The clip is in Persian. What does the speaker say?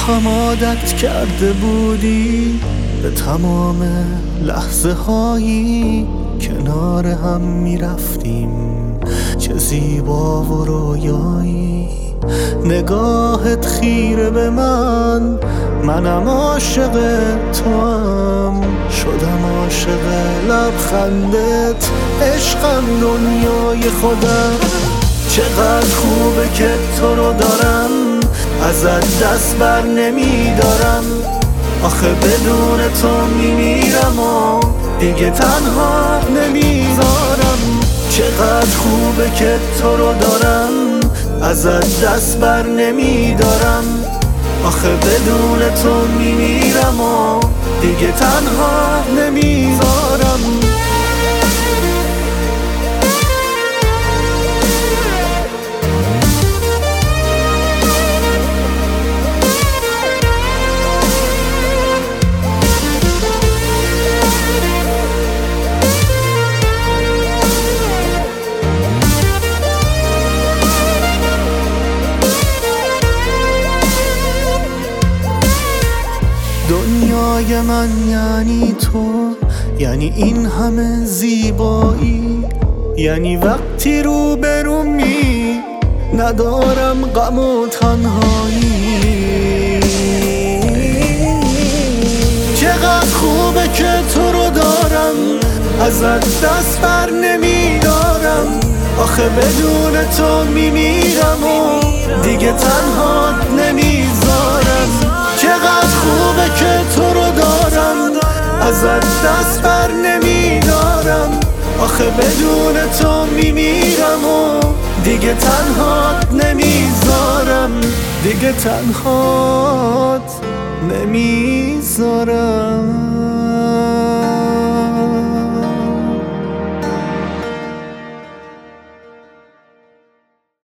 هم عادت کرده بودی به تمام لحظه هایی کنار هم میرفتیم، چه زیبا و رویایی. نگاهت خیره به منم عاشق توام، شدم عاشق لبخندت، عشقم دنیای خودم. چقدر خوبه که تو رو دارم، ازت دست بر نمیدارم، آخه بدون تو میمیرم و دیگه تنها نمیذارم. چقدر خوبه که تو رو دارم، ازت دست بر نمیدارم، آخه بدون تو میمیرم و دیگه تنها نمیذارم. دنیای من یعنی تو، یعنی این همه زیبایی، یعنی وقتی روبرومی ندارم غم و تنهایی. چقدر خوبه که تو رو دارم، ازت دست بر نمیدارم، آخه بدون تو میمیرم و دیگه تنها نمیذارم. چقدر خوبه که تو رو دارم، ازت دست بر نمیدارم، آخه بدون تو میمیرم و دیگه تنهات نمیذارم، دیگه تنهات نمیذارم.